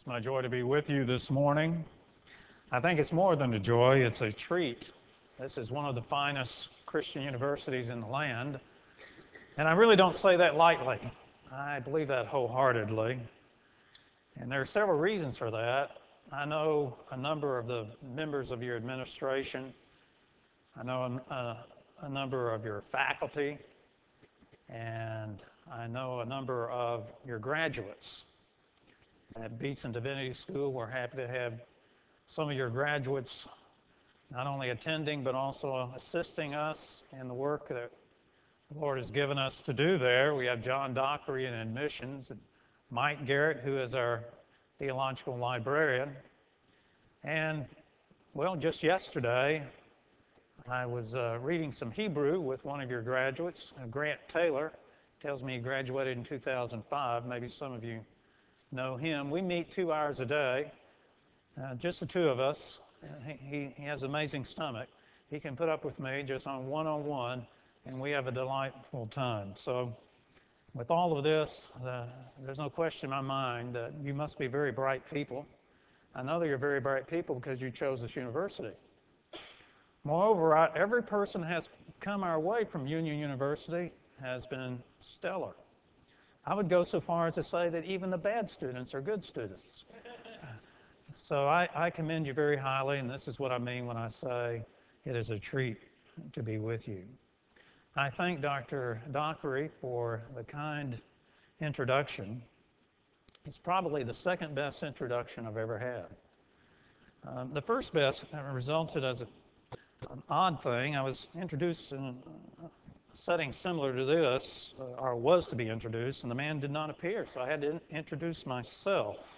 It's my joy to be with you this morning. I think it's more than a joy, it's a treat. This is one of the finest Christian universities in the land, and I really don't say that lightly. I believe that wholeheartedly, and there are several reasons for that. I know a number of the members of your administration. I know a number of your faculty, and I know a number of your graduates. At Beeson Divinity School, we're happy to have some of your graduates not only attending but also assisting us in the work that the Lord has given us to do there. We have John Dockery in admissions, and Mike Garrett, who is our theological librarian. And, well, just yesterday, I was reading some Hebrew with one of your graduates, Grant Taylor. Tells me he graduated in 2005. Maybe some of you know him. We meet 2 hours a day, just the two of us. He has an amazing stomach. He can put up with me just on one-on-one, and we have a delightful time. So with all of this, there's no question in my mind that you must be very bright people. I know that you're very bright people because you chose this university. Moreover, every person has come our way from Union University has been stellar. I would go so far as to say that even the bad students are good students. So I commend you very highly, and this is what I mean when I say it is a treat to be with you. I thank Dr. Dockery for the kind introduction. It's probably the second best introduction I've ever had. The first best resulted as an odd thing. I was introduced in a setting similar to this, or was to be introduced, and the man did not appear, so I had to introduce myself.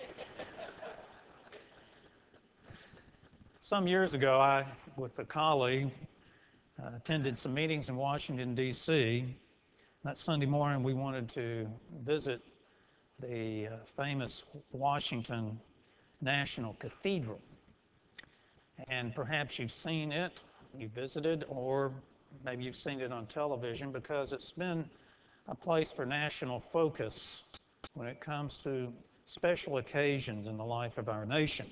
Some years ago, I, with a colleague, attended some meetings in Washington, D.C. That Sunday morning, we wanted to visit the famous Washington National Cathedral. And perhaps you've seen it, you visited, or maybe you've seen it on television, because it's been a place for national focus when it comes to special occasions in the life of our nation.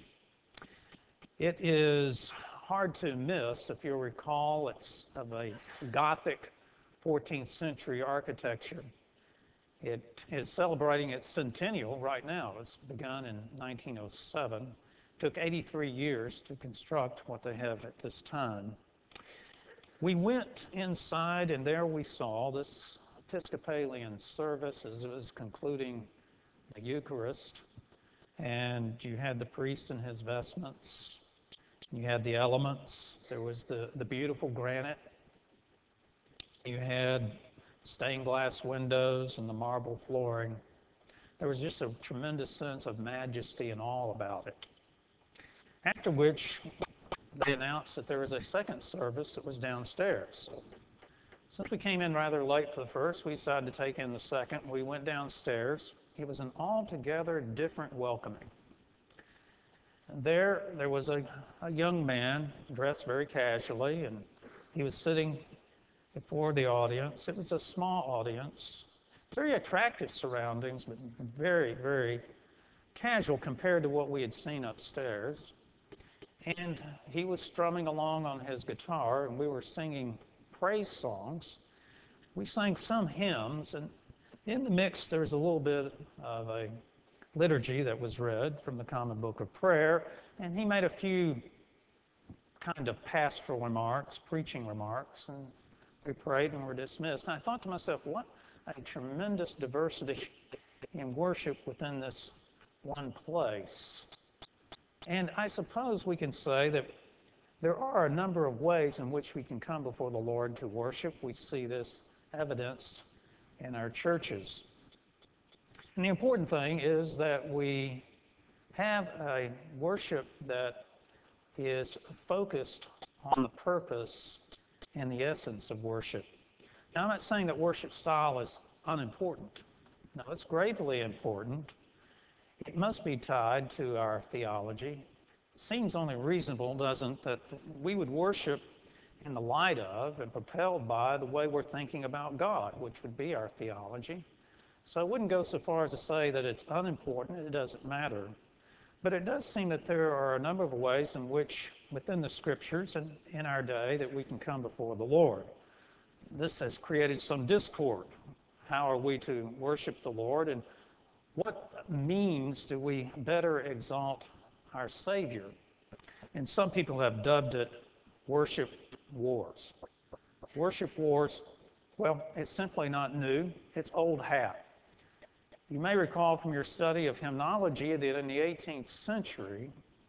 It is hard to miss. If you'll recall, it's of a Gothic 14th century architecture. It is celebrating its centennial right now. It's begun in 1907. It took 83 years to construct what they have at this time. We went inside, and there we saw this Episcopalian service as it was concluding the Eucharist. And you had the priest in his vestments. You had the elements. There was the beautiful granite. You had stained glass windows and the marble flooring. There was just a tremendous sense of majesty and awe about it. After which, they announced that there was a second service that was downstairs. Since we came in rather late for the first, we decided to take in the second. We went downstairs. It was an altogether different welcoming. And there was a young man dressed very casually, and he was sitting before the audience. It was a small audience, very attractive surroundings, but very, very casual compared to what we had seen upstairs. And he was strumming along on his guitar, and we were singing praise songs. We sang some hymns, and in the mix there was a little bit of a liturgy that was read from the Common Book of Prayer, and he made a few kind of pastoral remarks, preaching remarks, and we prayed and were dismissed. And I thought to myself, what a tremendous diversity in worship within this one place. And I suppose we can say that there are a number of ways in which we can come before the Lord to worship. We see this evidenced in our churches. And the important thing is that we have a worship that is focused on the purpose and the essence of worship. Now, I'm not saying that worship style is unimportant. No, it's gravely important. It must be tied to our theology. It seems only reasonable, doesn't it, that we would worship in the light of and propelled by the way we're thinking about God, which would be our theology. So I wouldn't go so far as to say that it's unimportant, it doesn't matter. But it does seem that there are a number of ways in which, within the scriptures and in our day, that we can come before the Lord. This has created some discord. How are we to worship the Lord, and what means do we better exalt our Savior? And some people have dubbed it worship wars. Worship wars, well, it's simply not new, it's old hat. You may recall from your study of hymnology that in the 18th century,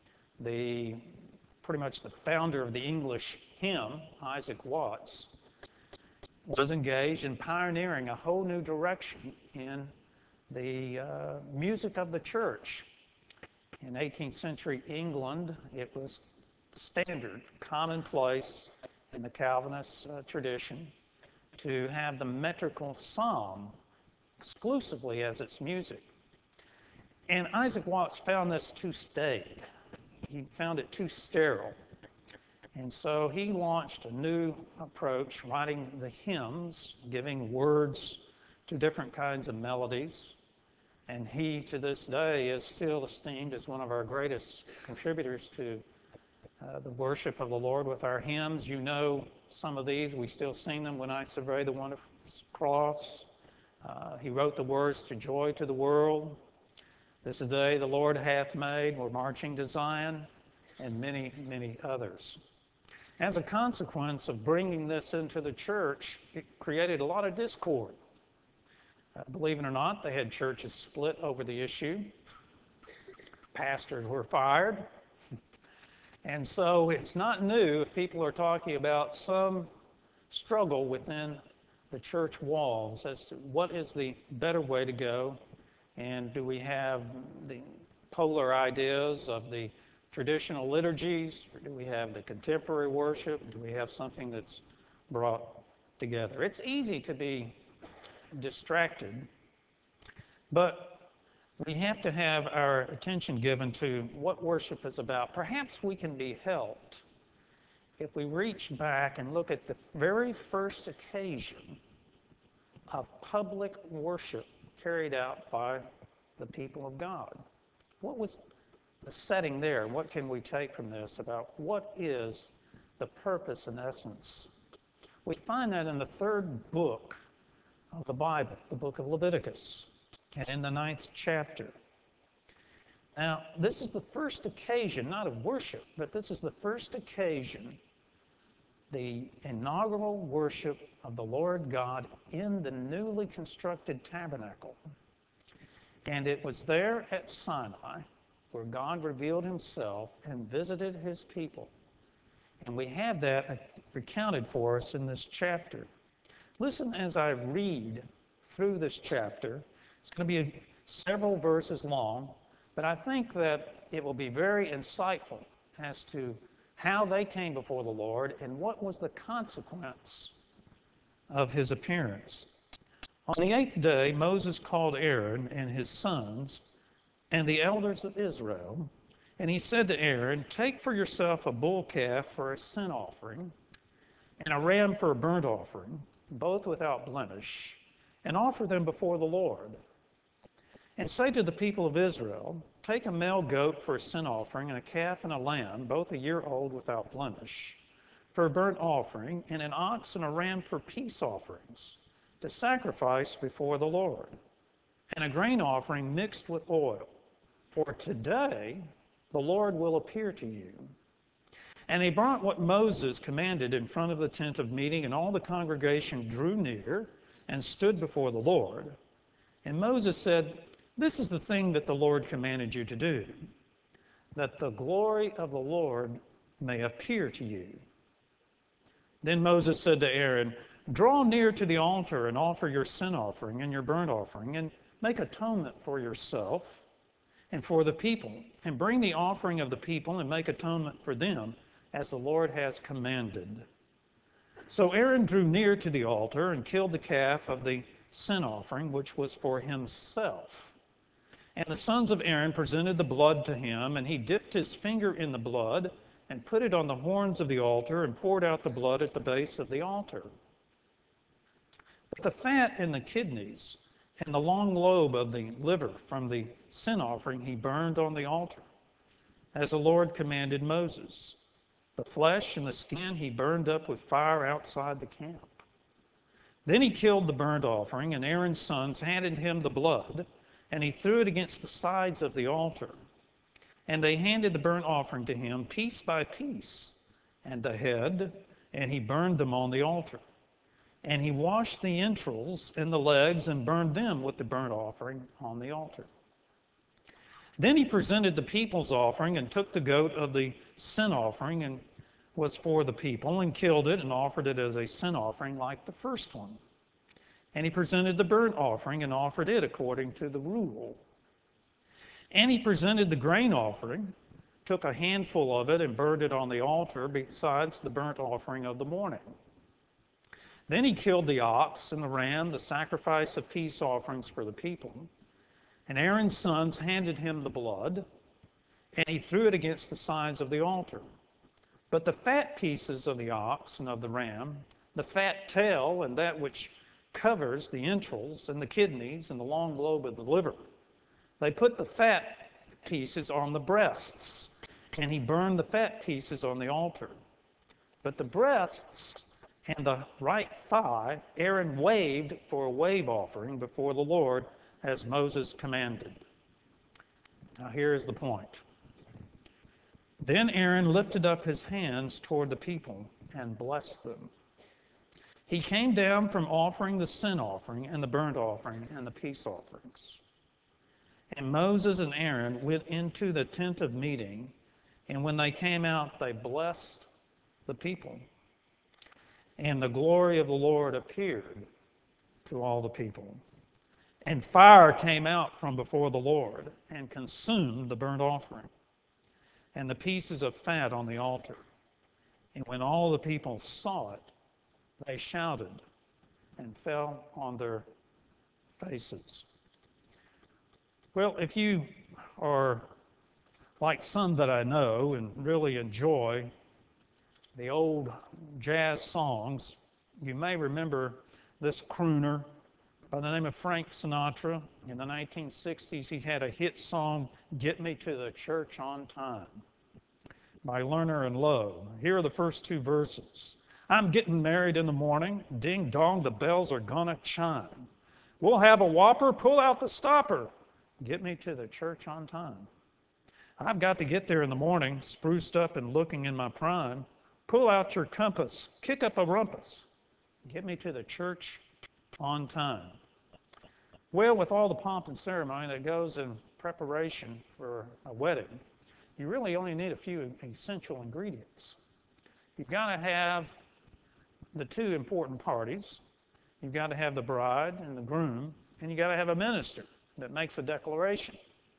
pretty much the founder of the English hymn, Isaac Watts, was engaged in pioneering a whole new direction in the music of the church. In 18th century England, it was standard, commonplace in the Calvinist tradition to have the metrical psalm exclusively as its music. And Isaac Watts found this too staid. He found it too sterile. And so he launched a new approach, writing the hymns, giving words to different kinds of melodies. And he, to this day, is still esteemed as one of our greatest contributors to the worship of the Lord with our hymns. You know some of these. We still sing them. When I Survey the Wonderful Cross. He wrote the words to Joy to the World. This is the day the Lord hath made. We're marching to Zion. And many, many others. As a consequence of bringing this into the church, it created a lot of discord. Believe it or not, they had churches split over the issue. Pastors were fired. And so it's not new if people are talking about some struggle within the church walls as to what is the better way to go, and do we have the polar ideas of the traditional liturgies, or do we have the contemporary worship? Do we have something that's brought together? It's easy to be distracted, but we have to have our attention given to what worship is about. Perhaps we can be helped if we reach back and look at the very first occasion of public worship carried out by the people of God. What was the setting there? What can we take from this about what is the purpose and essence? We find that in the third book of the Bible, the book of Leviticus, and in the 9th chapter. Now, this is the first occasion, not of worship, but this is the first occasion, the inaugural worship of the Lord God in the newly constructed tabernacle. And it was there at Sinai where God revealed himself and visited his people. And we have that recounted for us in this chapter. Listen as I read through this chapter. It's going to be several verses long, but I think that it will be very insightful as to how they came before the Lord and what was the consequence of his appearance. On the 8th day, Moses called Aaron and his sons and the elders of Israel, and he said to Aaron, "Take for yourself a bull calf for a sin offering, and a ram for a burnt offering, both without blemish, and offer them before the Lord. And say to the people of Israel, take a male goat for a sin offering, and a calf and a lamb, both a year old without blemish, for a burnt offering, and an ox and a ram for peace offerings, to sacrifice before the Lord, and a grain offering mixed with oil. For today the Lord will appear to you." And he brought what Moses commanded in front of the tent of meeting, and all the congregation drew near and stood before the Lord. And Moses said, "This is the thing that the Lord commanded you to do, that the glory of the Lord may appear to you." Then Moses said to Aaron, "Draw near to the altar and offer your sin offering and your burnt offering, and make atonement for yourself and for the people, and bring the offering of the people and make atonement for them, as the Lord has commanded." So Aaron drew near to the altar and killed the calf of the sin offering, which was for himself. And the sons of Aaron presented the blood to him, and he dipped his finger in the blood and put it on the horns of the altar and poured out the blood at the base of the altar. But the fat and the kidneys and the long lobe of the liver from the sin offering he burned on the altar. as the Lord commanded Moses. The flesh and the skin he burned up with fire outside the camp. Then he killed the burnt offering, and Aaron's sons handed him the blood, and he threw it against the sides of the altar. And they handed the burnt offering to him piece by piece, and the head, and he burned them on the altar. And he washed the entrails and the legs and burned them with the burnt offering on the altar. Then he presented the people's offering and took the goat of the sin offering and was for the people and killed it and offered it as a sin offering like the first one. And he presented the burnt offering and offered it according to the rule. And he presented the grain offering, took a handful of it and burned it on the altar besides the burnt offering of the morning. Then he killed the ox and the ram, the sacrifice of peace offerings for the people. And Aaron's sons handed him the blood, and he threw it against the sides of the altar. But the fat pieces of the ox and of the ram, the fat tail and that which covers the entrails and the kidneys and the long lobe of the liver, they put the fat pieces on the breasts, and he burned the fat pieces on the altar. But the breasts and the right thigh Aaron waved for a wave offering before the Lord, as Moses commanded. Now here is the point. Then Aaron lifted up his hands toward the people and blessed them. He came down from offering the sin offering and the burnt offering and the peace offerings. And Moses and Aaron went into the tent of meeting, and when they came out, they blessed the people. And the glory of the Lord appeared to all the people. And fire came out from before the Lord and consumed the burnt offering and the pieces of fat on the altar. And when all the people saw it, they shouted and fell on their faces. Well, if you are like some that I know and really enjoy the old jazz songs, you may remember this crooner by the name of Frank Sinatra. In the 1960s, he had a hit song, Get Me to the Church on Time, by Lerner and Lowe. Here are the first two verses. I'm getting married in the morning. Ding dong, the bells are gonna chime. We'll have a whopper, pull out the stopper. Get me to the church on time. I've got to get there in the morning, spruced up and looking in my prime. Pull out your compass, kick up a rumpus. Get me to the church on time. Well, with all the pomp and ceremony that goes in preparation for a wedding, you really only need a few essential ingredients. You've got to have the two important parties. You've got to have the bride and the groom, and you've got to have a minister that makes a declaration.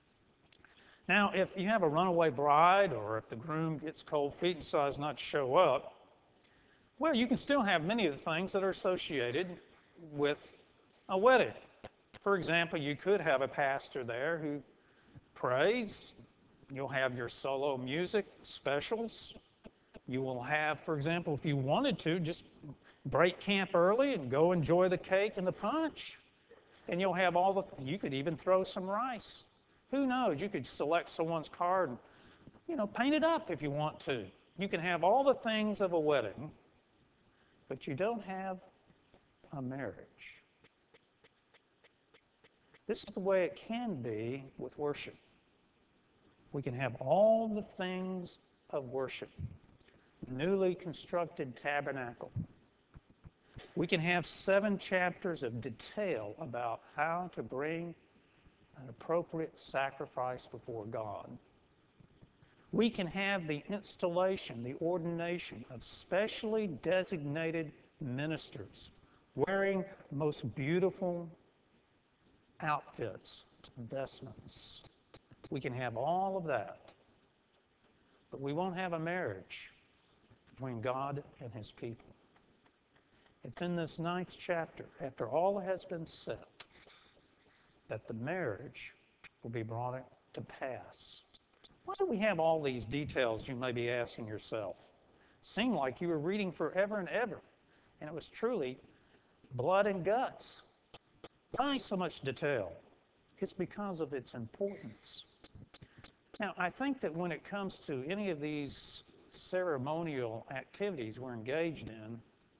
Now, if you have a runaway bride or if the groom gets cold feet and decides not to show up, well, you can still have many of the things that are associated with a wedding. For example, you could have a pastor there who prays. You'll have your solo music specials. You will have, for example, if you wanted to, just break camp early and go enjoy the cake and the punch. And you'll have all the, you could even throw some rice. Who knows? You could select someone's card and, paint it up if you want to. You can have all the things of a wedding, but you don't have a marriage. This is the way it can be with worship. We can have all the things of worship. Newly constructed tabernacle. We can have 7 chapters of detail about how to bring an appropriate sacrifice before God. We can have the installation, the ordination of specially designated ministers wearing most beautiful outfits, vestments. We can have all of that, but we won't have a marriage between God and his people. It's in this 9th chapter, after all has been said, that the marriage will be brought to pass. Why do we have all these details, you may be asking yourself? Seemed like you were reading forever and ever, and it was truly blood and guts. Why so much detail? It's because of its importance. Now, I think that when it comes to any of these ceremonial activities we're engaged in,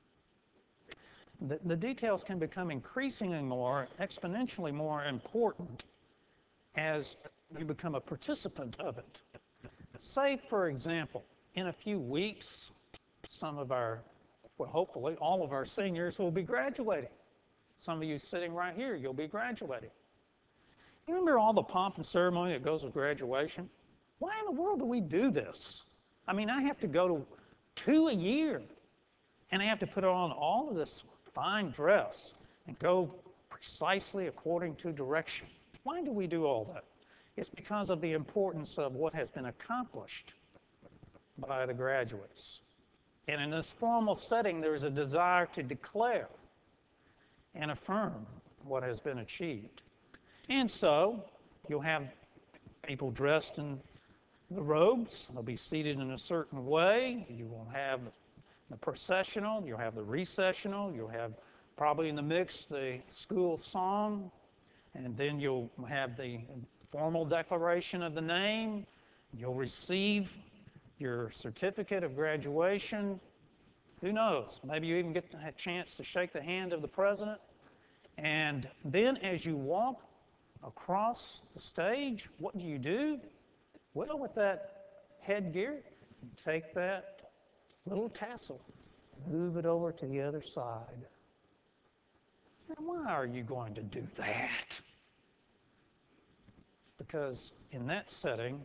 the details can become increasingly more, exponentially more important as you become a participant of it. Say, for example, in a few weeks, some of our, well, hopefully all of our seniors will be graduating. Some of you sitting right here, you'll be graduating. You remember all the pomp and ceremony that goes with graduation? Why in the world do we do this? I mean, I have to go to 2 a year, and I have to put on all of this fine dress and go precisely according to direction. Why do we do all that? It's because of the importance of what has been accomplished by the graduates. And in this formal setting, there is a desire to declare and affirm what has been achieved. And so, you'll have people dressed in the robes. They'll be seated in a certain way. You will have the processional, you'll have the recessional, you'll have probably in the mix the school song, and then you'll have the formal declaration of the name. You'll receive your certificate of graduation. Who knows? Maybe you even get a chance to shake the hand of the president. And then as you walk across the stage, what do? Well, with that headgear, you take that little tassel, move it over to the other side. Now, why are you going to do that? Because in that setting,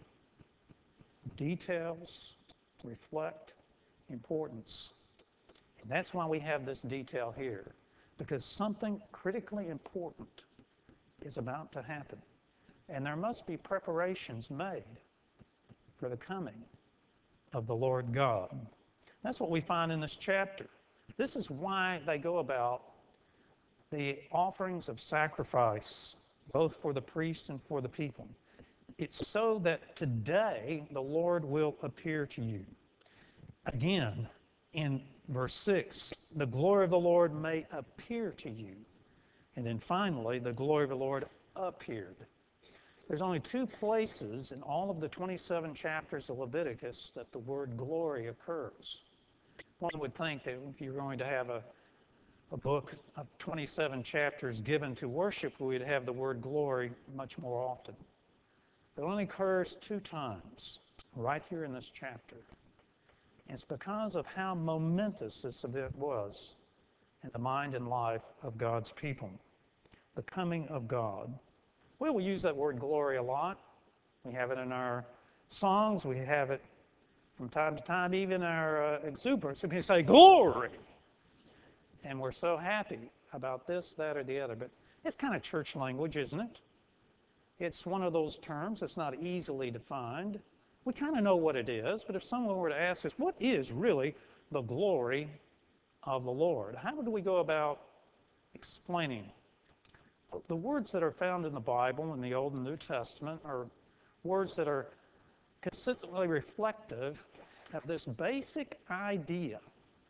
details reflect importance. And that's why we have this detail here, because something critically important is about to happen. And there must be preparations made for the coming of the Lord God. That's what we find in this chapter. This is why they go about the offerings of sacrifice, both for the priest and for the people. It's so that today the Lord will appear to you. Again, in verse 6, the glory of the Lord may appear to you. And then finally, the glory of the Lord appeared. There's only 2 places in all of the 27 chapters of Leviticus that the word glory occurs. One would think that if you're going to have a book of 27 chapters given to worship, we'd have the word glory much more often. It only occurs 2 times, right here in this chapter. And it's because of how momentous this event was in the mind and life of God's people. The coming of God. Well, we use that word glory a lot. We have it in our songs. We have it from time to time, even our exuberance. We say, glory! And we're so happy about this, that, or the other. But it's kind of church language, isn't it? It's one of those terms that's not easily defined. We kind of know what it is, but if someone were to ask us, what is really the glory of the Lord? How do we go about explaining? The words that are found in the Bible, in the Old and New Testament, are words that are consistently reflective of this basic idea.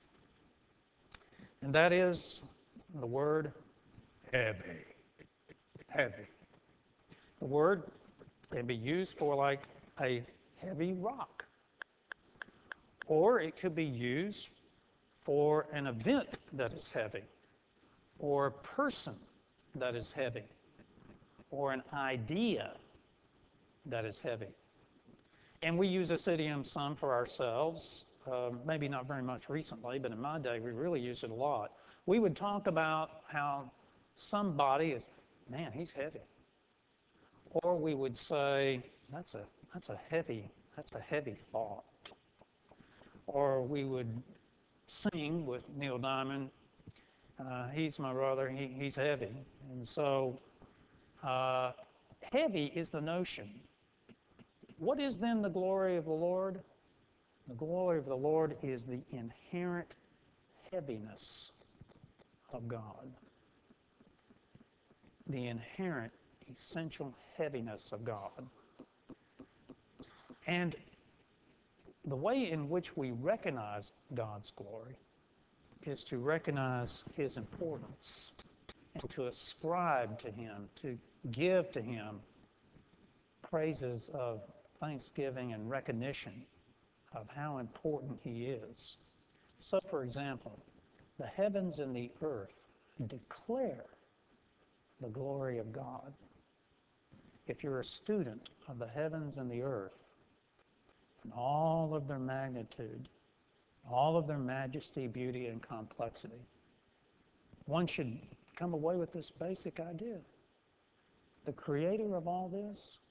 And that is the word heavy. Heavy. The word can be used for like a heavy rock. Or it could be used for an event that is heavy. Or a person that is heavy. Or an idea that is heavy. And we use this idiom some for ourselves. Maybe not very much recently, but in my day we really used it a lot. We would talk about how somebody is, man, he's heavy. Or we would say, that's a heavy thought. Or we would sing with Neil Diamond, he's my brother, he's heavy. And so heavy is the notion. What is then the glory of the Lord? The glory of the Lord is the inherent heaviness of God. The inherent, essential heaviness of God. And the way in which we recognize God's glory is to recognize His importance and to ascribe to Him, to give to Him praises of thanksgiving and recognition of how important He is. So, for example, the heavens and the earth declare the glory of God. If you're a student of the heavens and the earth, and all of their magnitude, all of their majesty, beauty, and complexity, one should come away with this basic idea. The creator of all this,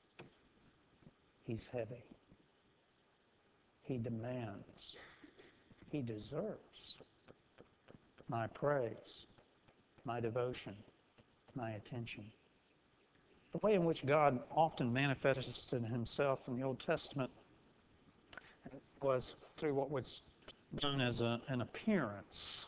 He's heavy. He demands, He deserves my praise, my devotion, my attention. The way in which God often manifested Himself in the Old Testament was through what was known as an appearance,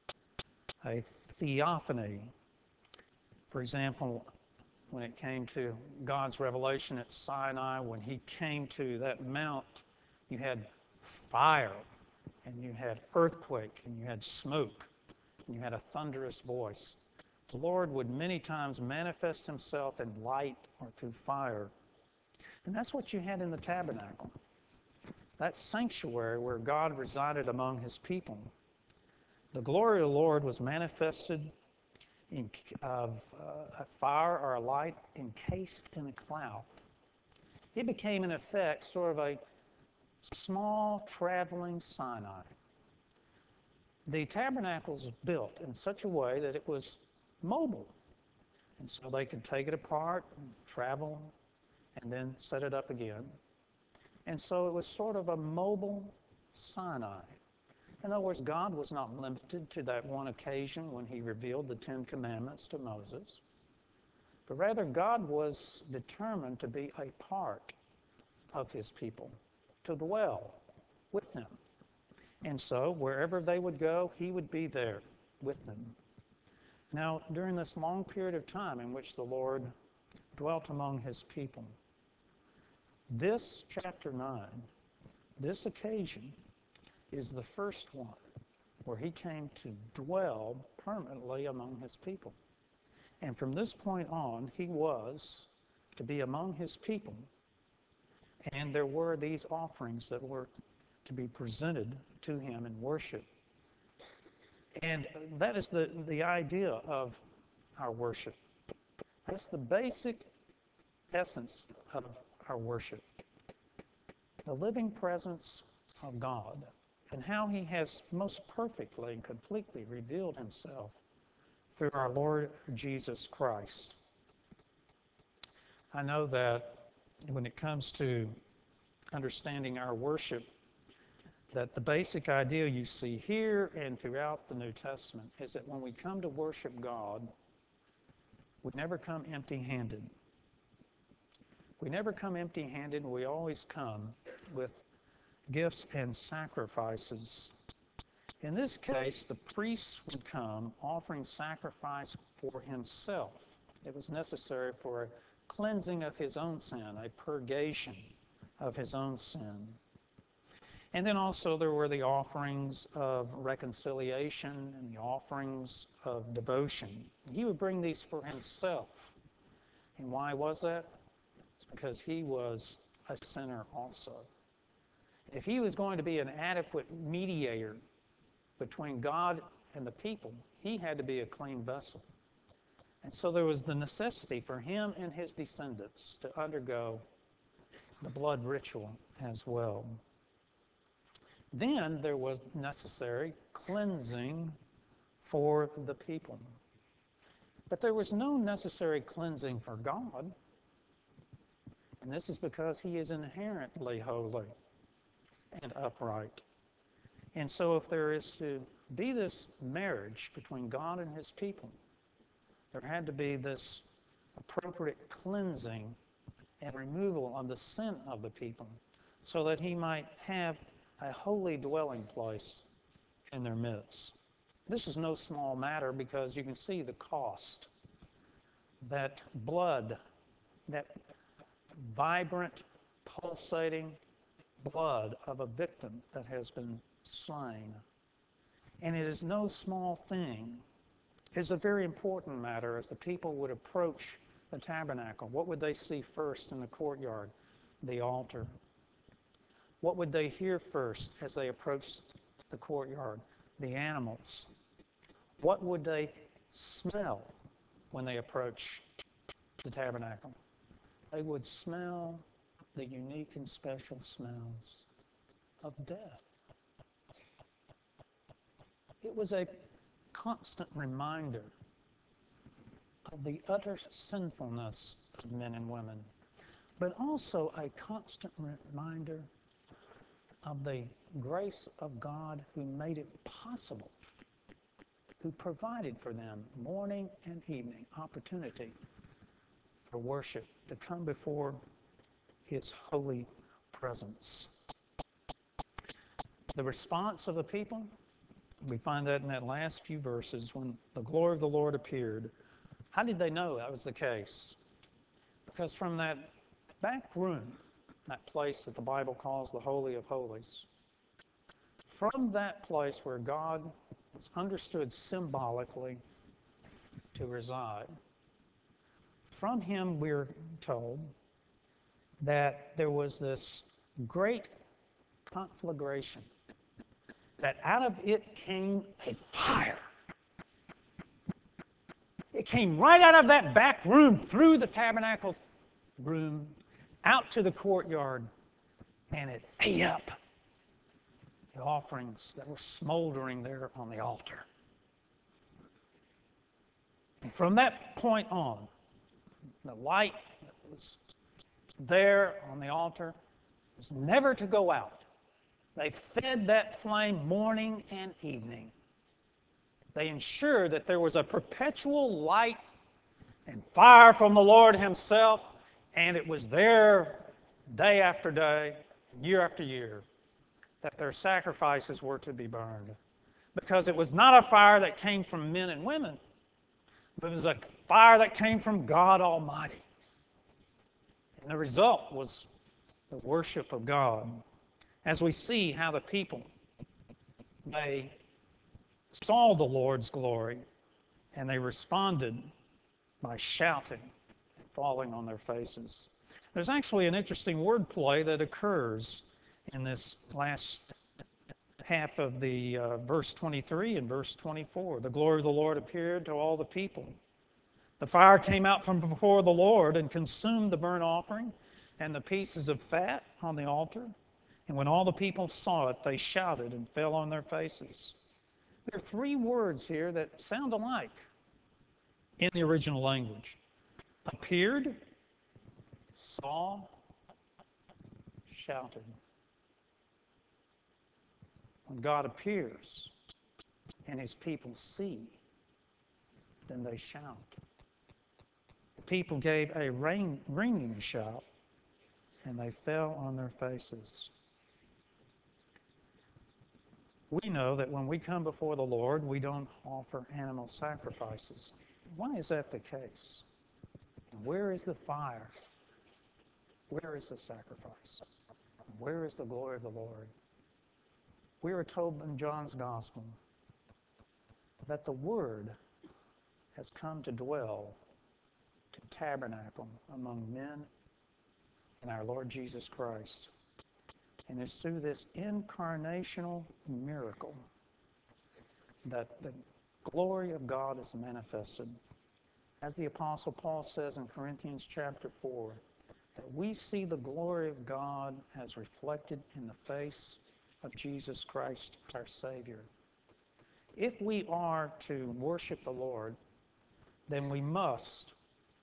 a theophany. For example, when it came to God's revelation at Sinai, when He came to that mount, you had fire, and you had earthquake, and you had smoke, and you had a thunderous voice. The Lord would many times manifest Himself in light or through fire. And that's what you had in the tabernacle. That sanctuary where God resided among His people. The glory of the Lord was manifested in a fire or a light encased in a cloud. It became, in effect, sort of a small traveling Sinai. The tabernacle was built in such a way that it was mobile. And so they could take it apart, and travel, and then set it up again. And so it was sort of a mobile Sinai. In other words, God was not limited to that one occasion when He revealed the Ten Commandments to Moses, but rather God was determined to be a part of His people, to dwell with them. And so wherever they would go, He would be there with them. Now, during this long period of time in which the Lord dwelt among His people, this chapter 9, this occasion, is the first one where He came to dwell permanently among His people. And from this point on, He was to be among His people, and there were these offerings that were to be presented to Him in worship. And that is the idea of our worship. That's the basic essence of our worship. The living presence of God, and how He has most perfectly and completely revealed Himself through our Lord Jesus Christ. I know that when it comes to understanding our worship, that the basic idea you see here and throughout the New Testament is that when we come to worship God, we never come empty-handed. We never come empty-handed. We always come with gifts and sacrifices. In this case, the priest would come offering sacrifice for himself. It was necessary for a cleansing of his own sin, a purgation of his own sin. And then also there were the offerings of reconciliation and the offerings of devotion. He would bring these for himself. And why was that? It's because he was a sinner also. If he was going to be an adequate mediator between God and the people, he had to be a clean vessel. And so there was the necessity for him and his descendants to undergo the blood ritual as well. Then there was necessary cleansing for the people. But there was no necessary cleansing for God. And this is because He is inherently holy and upright. And so if there is to be this marriage between God and His people, there had to be this appropriate cleansing and removal of the sin of the people so that He might have a holy dwelling place in their midst. This is no small matter because you can see the cost. That blood, that vibrant, pulsating blood of a victim that has been slain. And it is no small thing. It's a very important matter as the people would approach the tabernacle. What would they see first in the courtyard? the altar. What would they hear first as they approached the courtyard? The animals. What would they smell when they approached the tabernacle? They would smell the unique and special smells of death. It was a constant reminder of the utter sinfulness of men and women, but also a constant reminder of the grace of God who made it possible, who provided for them morning and evening opportunity for worship to come before His holy presence. The response of the people, we find that in that last few verses when the glory of the Lord appeared. How did they know that was the case? Because from that back room, that place that the Bible calls the Holy of Holies, from that place where God was understood symbolically to reside, from Him we're told that there was this great conflagration, that out of it came a fire. It came right out of that back room, through the tabernacle room, out to the courtyard, and it ate up the offerings that were smoldering there on the altar. And from that point on, the light that was there on the altar was never to go out. They fed that flame morning and evening. They ensured that there was a perpetual light and fire from the Lord Himself, and it was there day after day, year after year, that their sacrifices were to be burned. Because it was not a fire that came from men and women, but it was a fire that came from God Almighty. And the result was the worship of God. As we see how the people, they saw the Lord's glory, and they responded by shouting and falling on their faces. There's actually an interesting wordplay that occurs in this last half of the verse 23 and verse 24. The glory of the Lord appeared to all the people. The fire came out from before the Lord and consumed the burnt offering and the pieces of fat on the altar. And when all the people saw it, they shouted and fell on their faces. There are three words here that sound alike in the original language. Appeared, saw, shouted. When God appears and His people see, then they shout. The people gave a ringing shout, and they fell on their faces. We know that when we come before the Lord, we don't offer animal sacrifices. Why is that the case? Where is the fire? Where is the sacrifice? Where is the glory of the Lord? We are told in John's Gospel that the Word has come to dwell, to tabernacle among men in our Lord Jesus Christ. And it's through this incarnational miracle that the glory of God is manifested. As the Apostle Paul says in Corinthians chapter 4, that we see the glory of God as reflected in the face of Jesus Christ, our Savior. If we are to worship the Lord, then we must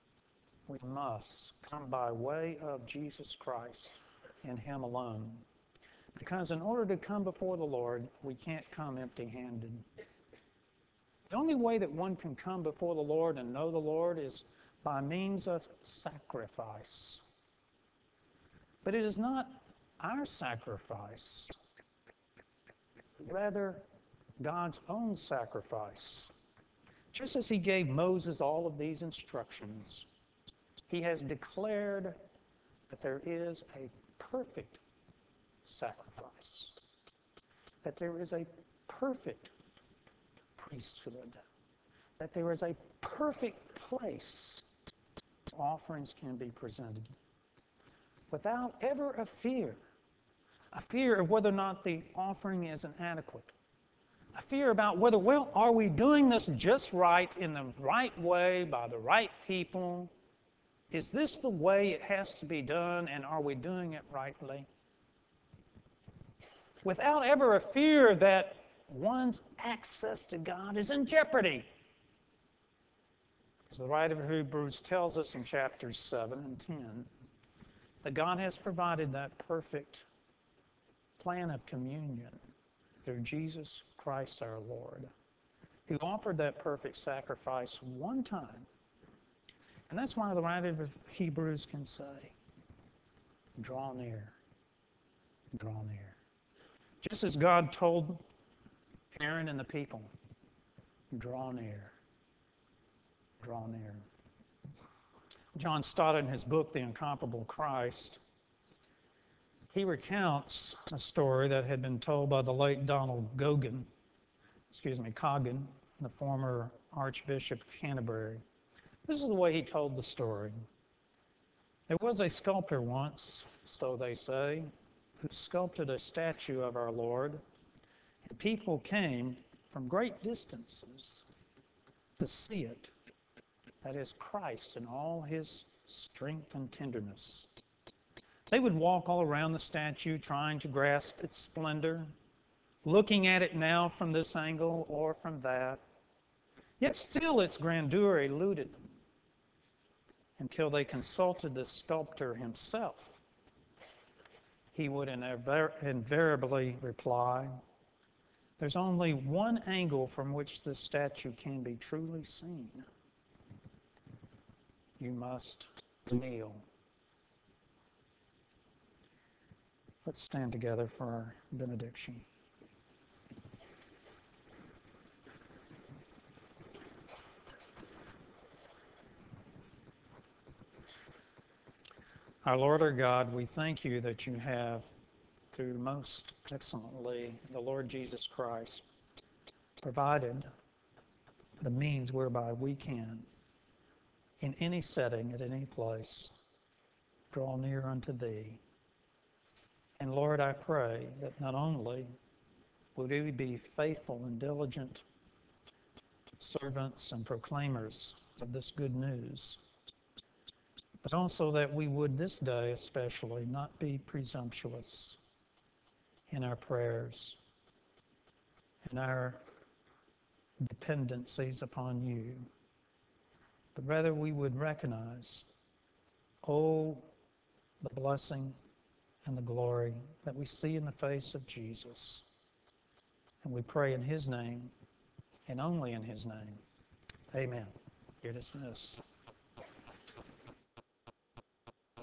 come by way of Jesus Christ and Him alone. Because in order to come before the Lord, we can't come empty-handed. The only way that one can come before the Lord and know the Lord is by means of sacrifice. But it is not our sacrifice, rather God's own sacrifice. Just as He gave Moses all of these instructions, He has declared that there is a perfect sacrifice, that there is a perfect priesthood, that there is a perfect place offerings can be presented. without ever a fear of whether or not the offering is inadequate, a fear about whether, well, are we doing this just right, in the right way, by the right people? Is this the way it has to be done, and are we doing it rightly? Without ever a fear that one's access to God is in jeopardy. As the writer of Hebrews tells us in chapters 7 and 10, that God has provided that perfect plan of communion through Jesus Christ our Lord, who offered that perfect sacrifice one time. And that's why the writer of Hebrews can say, draw near, draw near. Just as God told Aaron and the people, draw near, draw near. John Stott, in his book, The Incomparable Christ, he recounts a story that had been told by the late Donald Coggan, the former Archbishop of Canterbury. This is the way he told the story. There was a sculptor once, so they say, who sculpted a statue of our Lord. And people came from great distances to see it. That is Christ in all his strength and tenderness. They would walk all around the statue trying to grasp its splendor, looking at it now from this angle or from that. Yet still its grandeur eluded them until they consulted the sculptor himself. He would invariably reply, there's only one angle from which the statue can be truly seen. You must kneel. Let's stand together for our benediction. Our Lord, our God, we thank you that you have, through most excellently the Lord Jesus Christ, provided the means whereby we can, in any setting, at any place, draw near unto thee. And Lord, I pray that not only would we be faithful and diligent servants and proclaimers of this good news, but also that we would this day especially not be presumptuous in our prayers and our dependencies upon you, but rather we would recognize, oh, the blessing and the glory that we see in the face of Jesus. And we pray in his name and only in his name. Amen. You're dismissed.